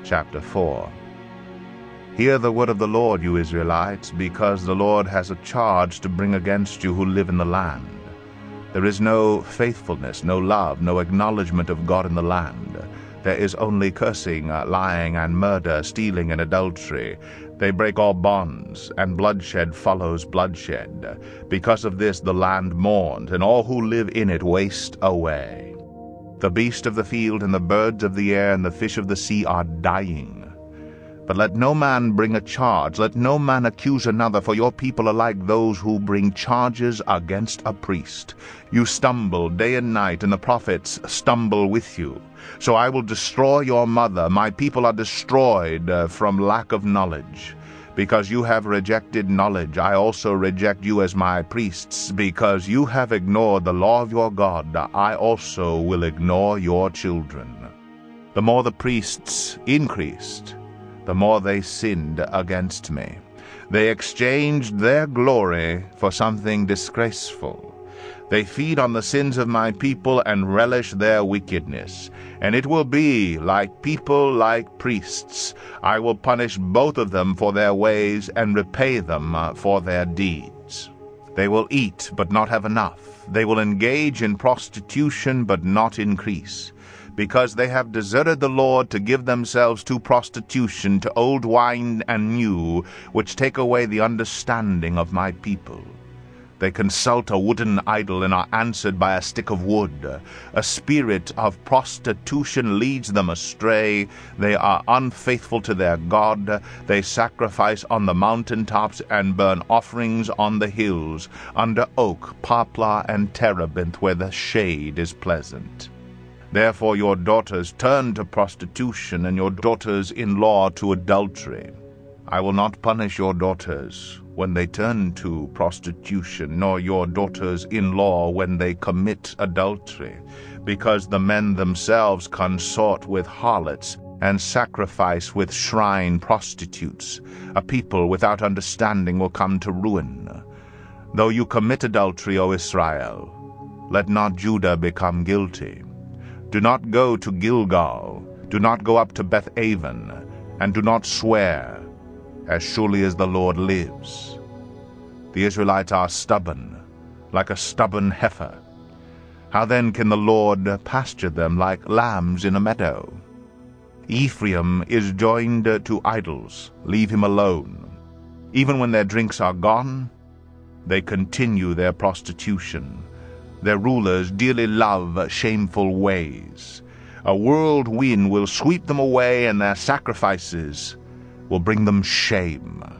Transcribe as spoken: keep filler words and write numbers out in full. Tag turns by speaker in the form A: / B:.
A: Chapter four. Hear the word of the Lord, you Israelites, because the Lord has a charge to bring against you who live in the land. There is no faithfulness, no love, no acknowledgement of God in the land. There is only cursing, uh, lying, and murder, stealing, and adultery. They break all bonds, and bloodshed follows bloodshed. Because of this the land mourns, and all who live in it waste away. The beast of the field, and the birds of the air, and the fish of the sea are dying. But let no man bring a charge, let no man accuse another, for your people are like those who bring charges against a priest. You stumble day and night, and the prophets stumble with you. So I will destroy your mother. My people are destroyed uh, from lack of knowledge. Because you have rejected knowledge, I also reject you as my priests. Because you have ignored the law of your God, I also will ignore your children. The more the priests increased, the more they sinned against me. They exchanged their glory for something disgraceful. They feed on the sins of my people and relish their wickedness. And it will be like people, like priests. I will punish both of them for their ways and repay them for their deeds. They will eat but not have enough. They will engage in prostitution but not increase. Because they have deserted the Lord to give themselves to prostitution, to old wine and new, which take away the understanding of my people. They consult a wooden idol and are answered by a stick of wood. A spirit of prostitution leads them astray. They are unfaithful to their God. They sacrifice on the mountaintops and burn offerings on the hills, under oak, poplar, and terebinth, where the shade is pleasant. Therefore your daughters turn to prostitution, and your daughters-in-law to adultery. I will not punish your daughters when they turn to prostitution, nor your daughters-in-law when they commit adultery, because the men themselves consort with harlots and sacrifice with shrine prostitutes. A people without understanding will come to ruin. Though you commit adultery, O Israel, let not Judah become guilty. Do not go to Gilgal, do not go up to Beth-aven, and do not swear, as surely as the Lord lives. The Israelites are stubborn, like a stubborn heifer. How then can the Lord pasture them like lambs in a meadow? Ephraim is joined to idols, leave him alone. Even when their drinks are gone, they continue their prostitution. Their rulers dearly love shameful ways. A whirlwind will sweep them away, and their sacrifices will bring them shame.